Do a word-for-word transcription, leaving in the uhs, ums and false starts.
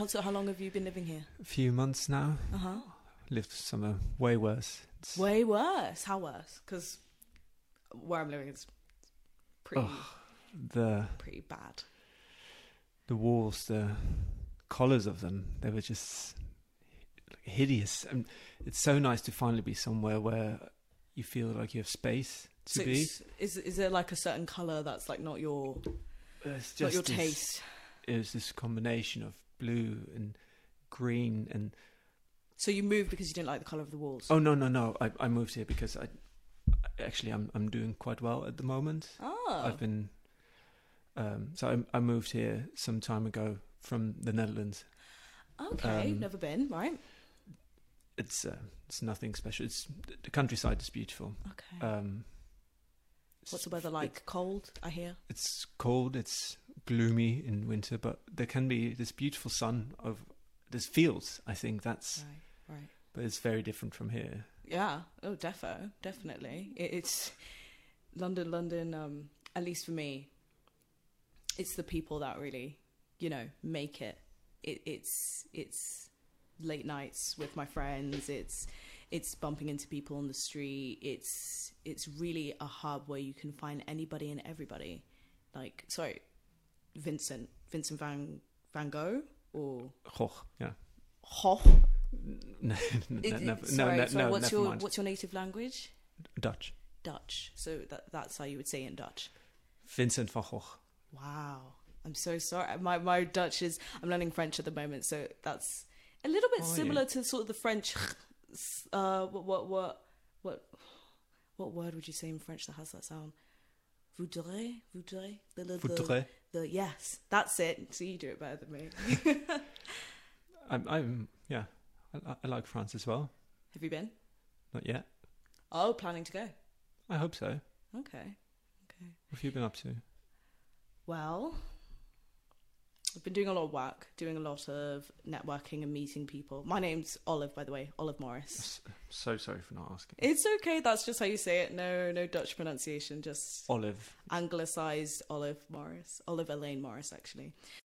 How, so how long have you been living here? A few months now. Uh-huh. Lived somewhere way worse. It's, Way worse. How worse? Because where I'm living is pretty, oh, the pretty bad. the walls, the colours of them, they were just hideous. And it's so nice to finally be somewhere where you feel like you have space to So be. it's- Is is there like a certain colour that's like not your It's not just your this, taste? It was this combination of blue and green and So you moved because you didn't like the colour of the walls? oh no no no! I I moved here because I actually I'm I'm doing quite well at the moment. Oh. I've been um, so I I moved here some time ago from the Netherlands. Okay, um, never been, right? It's uh, it's nothing special. It's the countryside is beautiful. Okay. Um, it's- What's the weather like? Cold, I hear. It's cold. It's gloomy in winter, but there can be this beautiful sun of there's fields. I think that's, Right, right. but it's very different from here. Yeah. Oh, defo, definitely. It, it's London, London. Um, at least for me, it's the people that really, you know, make it. It it's it's late nights with my friends. It's it's bumping into people on the street. It's it's really a hub where you can find anybody and everybody. Like, sorry, Vincent, Vincent van Van Gogh or Gogh, yeah. Hoch. No, no, It- it- never, sorry, no, no, sorry, no, what's never your mind. what's your native language? Dutch. Dutch. So that that's how you would say it in Dutch. Vincent van Gogh. Wow. I'm so sorry. My my Dutch is I'm learning French at the moment, so that's a little bit Oh, similar yeah. to sort of the French uh what what what what what word would you say in French that has that sound? Voudrais, voudrais, the the, the, Voudrais. the yes, that's it. So you do it better than me. I'm, I'm, yeah. I, I like France as well. Have you been? Not yet. Oh, planning to go. I hope so. Okay. Okay. What have you been up to? Well, I've been doing a lot of work, doing a lot of networking and meeting people. My name's Olive, by the way, Olive Morris. S- So sorry for not asking. It's okay, that's just how you say it. No, no Dutch pronunciation, just Olive. anglicised Olive Morris. Olive Elaine Morris, actually.